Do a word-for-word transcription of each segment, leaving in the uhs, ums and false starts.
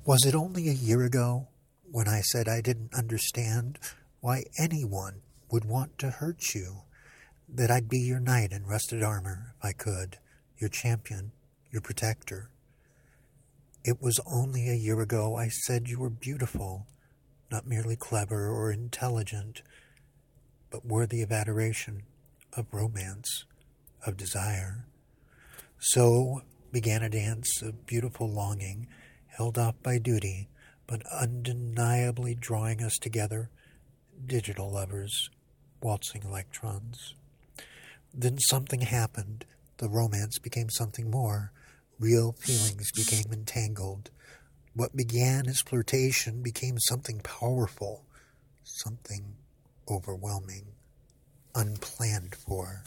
Was it only a year ago when I said I didn't understand why anyone would want to hurt you, that I'd be your knight in rusted armor if I could, your champion, your protector? It was only a year ago I said you were beautiful, not merely clever or intelligent, but worthy of adoration, of romance, of desire. So began a dance of beautiful longing, held off by duty, but undeniably drawing us together, digital lovers, waltzing electrons. Then something happened. The romance became something more. Real feelings became entangled. What began as flirtation became something powerful, something overwhelming, unplanned for.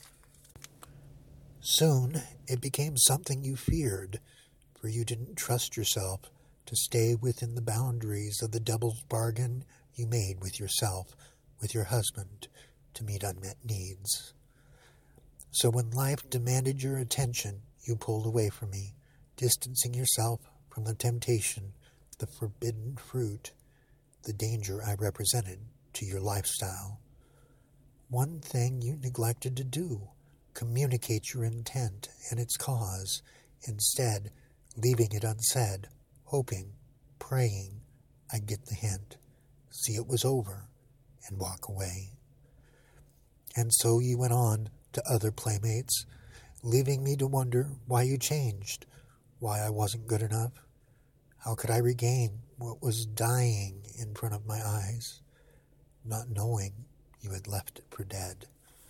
Soon, it became something you feared, for you didn't trust yourself to stay within the boundaries of the devil's bargain you made with yourself, with your husband, to meet unmet needs. So when life demanded your attention, you pulled away from me, distancing yourself from the temptation, the forbidden fruit, the danger I represented to your lifestyle. One thing you neglected to do, communicate your intent and its cause, instead leaving it unsaid, hoping, praying I'd get the hint, see it was over, and walk away. And so you went on to other playmates, leaving me to wonder why you changed, why I wasn't good enough. How could I regain what was dying in front of my eyes, not knowing you had left it for dead?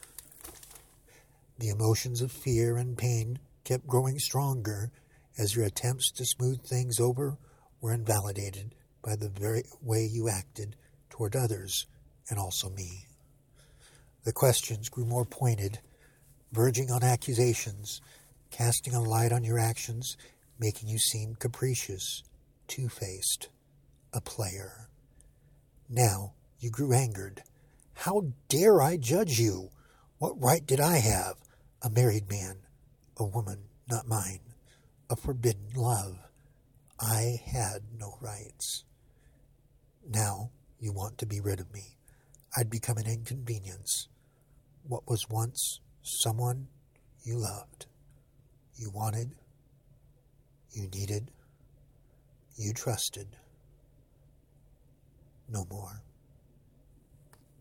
The emotions of fear and pain kept growing stronger as your attempts to smooth things over were invalidated by the very way you acted toward others and also me. The questions grew more pointed, verging on accusations, casting a light on your actions, making you seem capricious, two-faced, a player. Now you grew angered. How dare I judge you? What right did I have, a married man, a woman not mine, a forbidden love? I had no rights. Now you want to be rid of me. I'd become an inconvenience. What was once someone you loved, you wanted, you needed, you trusted, no more.